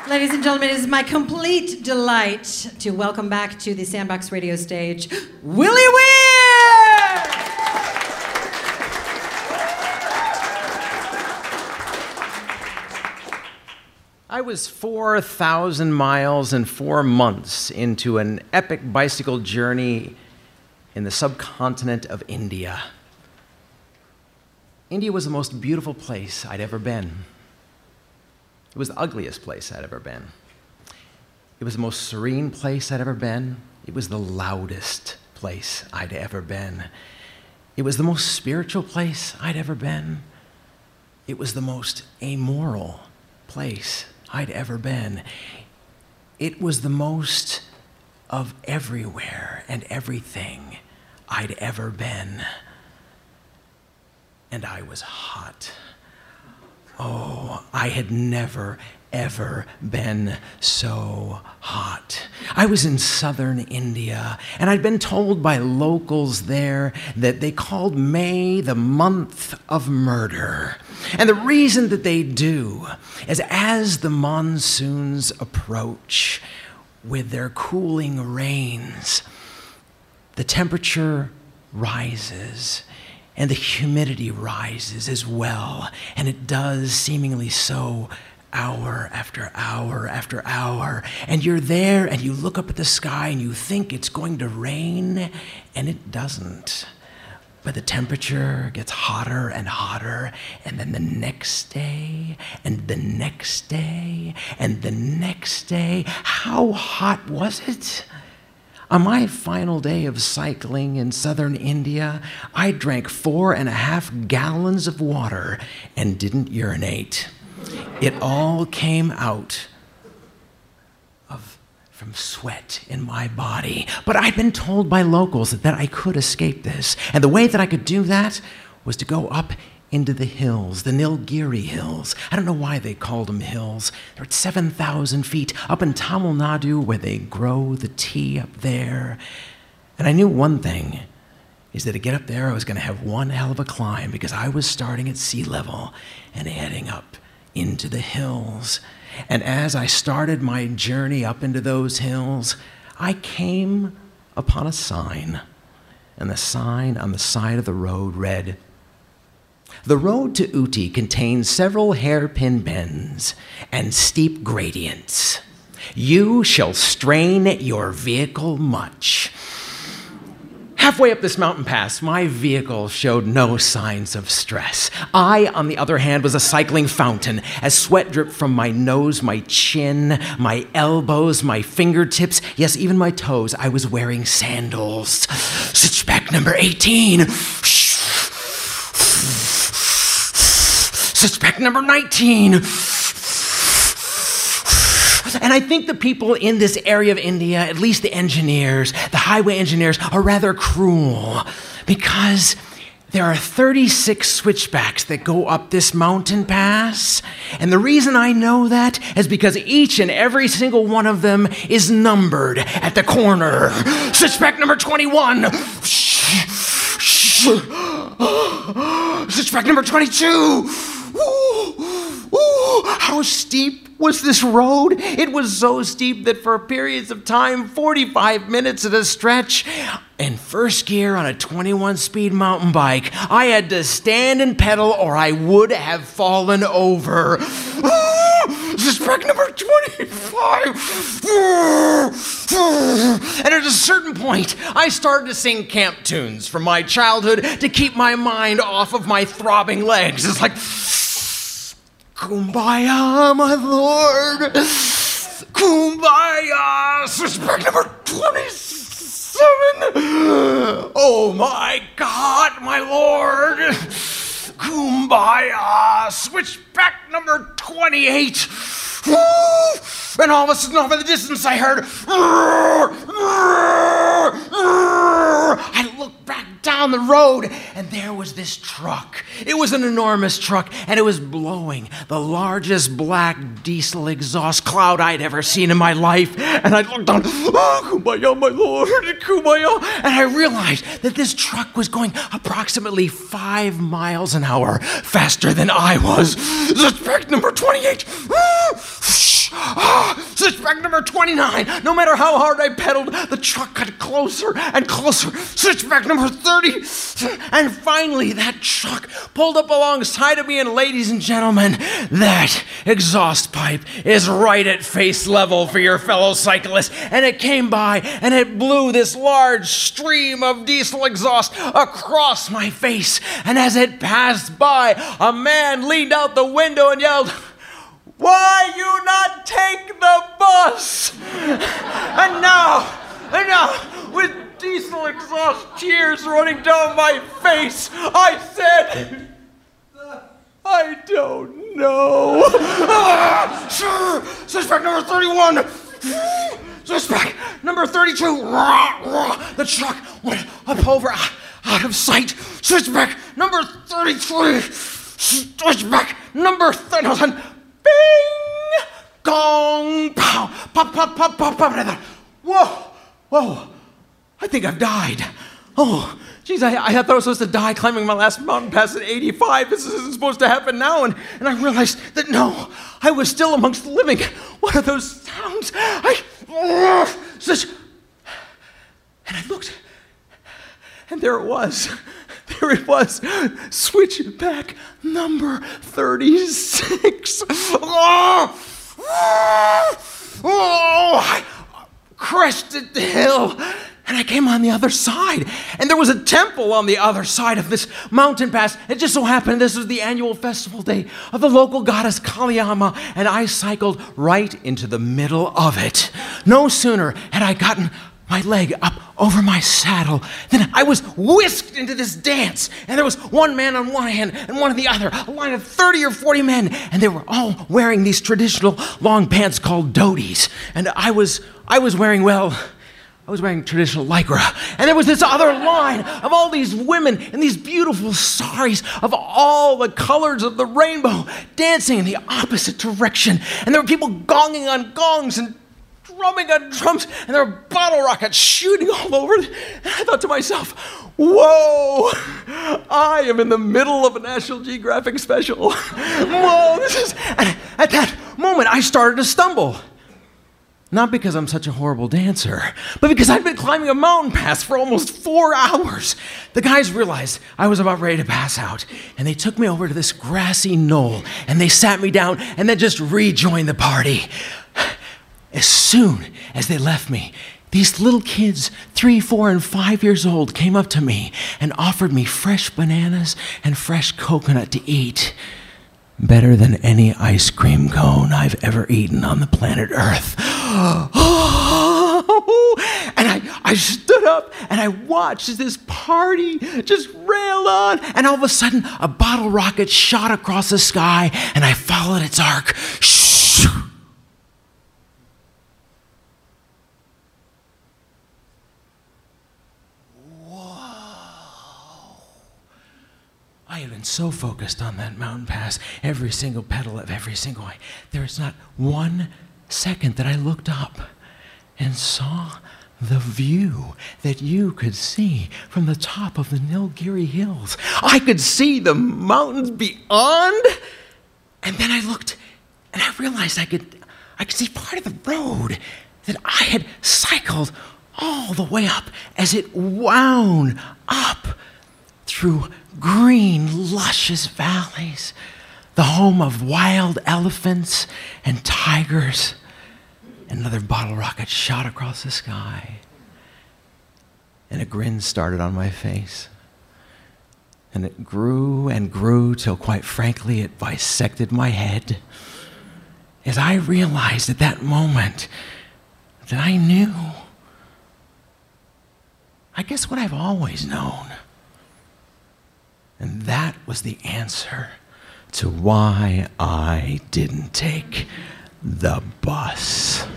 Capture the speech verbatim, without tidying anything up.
Ladies and gentlemen, it is my complete delight to welcome back to the Sandbox Radio stage, Willie Weir! I was four thousand miles and four months into an epic bicycle journey in the subcontinent of India. India was the most beautiful place I'd ever been. It was the ugliest place I'd ever been. It was the most serene place I'd ever been. It was the loudest place I'd ever been. It was the most spiritual place I'd ever been. It was the most amoral place I'd ever been. It was the most of everywhere and everything I'd ever been. And I was hot. Oh, I had never, ever been so hot. I was in southern India, and I'd been told by locals there that they called May the month of murder. And the reason that they do is as the monsoons approach with their cooling rains, the temperature rises. And the humidity rises as well, and it does seemingly so hour after hour after hour. And you're there and you look up at the sky and you think it's going to rain, and it doesn't. But the temperature gets hotter and hotter, and then the next day, and the next day, and the next day. How hot was it? On my final day of cycling in southern India, I drank four and a half gallons of water and didn't urinate. It all came out of from sweat in my body. But I'd been told by locals that, that I could escape this. And the way that I could do that was to go up into the hills, the Nilgiri Hills. I don't know why they called them hills. They're at seven thousand feet up in Tamil Nadu, where they grow the tea up there. And I knew one thing, is that to get up there, I was going to have one hell of a climb, because I was starting at sea level and heading up into the hills. And as I started my journey up into those hills, I came upon a sign. And the sign on the side of the road read, "The road to Ooty contains several hairpin bends and steep gradients. You shall strain your vehicle much." Halfway up this mountain pass, my vehicle showed no signs of stress. I, on the other hand, was a cycling fountain, as sweat dripped from my nose, my chin, my elbows, my fingertips, yes, even my toes. I was wearing sandals. Switchback number eighteen. Switchback number nineteen. And I think the people in this area of India, at least the engineers, the highway engineers, are rather cruel, because there are thirty-six switchbacks that go up this mountain pass. And the reason I know that is because each and every single one of them is numbered at the corner. Switchback number twenty-one. Switchback number twenty-two. Ooh, ooh, how steep was this road? It was so steep that for periods of time, forty-five minutes at a stretch, in first gear on a twenty-one speed mountain bike, I had to stand and pedal or I would have fallen over. This is track number twenty-five. And at a certain point, I started to sing camp tunes from my childhood to keep my mind off of my throbbing legs. It's like, "Kumbaya, my lord, kumbaya." Switchback number twenty-seven. "Oh my God, my lord, kumbaya." Switchback number twenty-eight. And all of a sudden, off in the distance, I heard, I looked back down the road, and there was this truck. It was an enormous truck, and it was blowing the largest black diesel exhaust cloud I'd ever seen in my life. And I looked down, "Oh, kumbaya, my lord, kumbaya." And I realized that this truck was going approximately five miles an hour faster than I was. Suspect number twenty-eight. Switchback number twenty-nine. No matter how hard I pedaled, the truck got closer and closer. Switchback number thirty. And finally, that truck pulled up alongside of me, and ladies and gentlemen, that exhaust pipe is right at face level for your fellow cyclist. And it came by, and it blew this large stream of diesel exhaust across my face. And as it passed by, a man leaned out the window and yelled, "Why you not take the bus?" And now, and now, with diesel exhaust tears running down my face, I said, "I don't know." Ah, sure. Suspect number thirty-one. Suspect number thirty-two. The truck went up over, out of sight. Suspect number thirty-three. Switchback number thirty. Bing! Gong! Pow! Pop, pop, pop, pop, pop. And I thought, whoa, whoa, I think I've died. Oh, geez, I, I thought I was supposed to die climbing my last mountain pass at eighty-five. This isn't supposed to happen now. And, and I realized that no, I was still amongst the living. What are those sounds? I, uh, such, and I looked, and there it was. There it was, switchback number thirty-six. Oh, oh, I crested the hill, and I came on the other side. And there was a temple on the other side of this mountain pass. It just so happened this was the annual festival day of the local goddess Kaliyama, and I cycled right into the middle of it. No sooner had I gotten my leg up over my saddle, then I was whisked into this dance. And there was one man on one hand and one on the other, a line of thirty or forty men, and they were all wearing these traditional long pants called dhotis. And I was, I was wearing, well, I was wearing traditional lycra. And there was this other line of all these women in these beautiful saris of all the colors of the rainbow, dancing in the opposite direction. And there were people gonging on gongs and drumming on drums, and there were bottle rockets shooting all over. And I thought to myself, whoa, I am in the middle of a National Geographic special. Whoa, this is... And at that moment, I started to stumble. Not because I'm such a horrible dancer, but because I'd been climbing a mountain pass for almost four hours. The guys realized I was about ready to pass out, and they took me over to this grassy knoll, and they sat me down, and then just rejoined the party. As soon as they left me, these little kids, three, four, and five years old, came up to me and offered me fresh bananas and fresh coconut to eat. Better than any ice cream cone I've ever eaten on the planet Earth. And I, I stood up and I watched as this party just railed on. And all of a sudden, a bottle rocket shot across the sky, and I followed its arc. I have been so focused on that mountain pass, every single pedal of every single way. There is not one second that I looked up and saw the view that you could see from the top of the Nilgiri Hills. I could see the mountains beyond. And then I looked and I realized I could, I could see part of the road that I had cycled all the way up as it wound up through green, luscious valleys, the home of wild elephants and tigers. Another bottle rocket shot across the sky, and a grin started on my face. And it grew and grew till, quite frankly, it bisected my head as I realized at that moment that I knew, I guess, what I've always known. And that was the answer to why I didn't take the bus.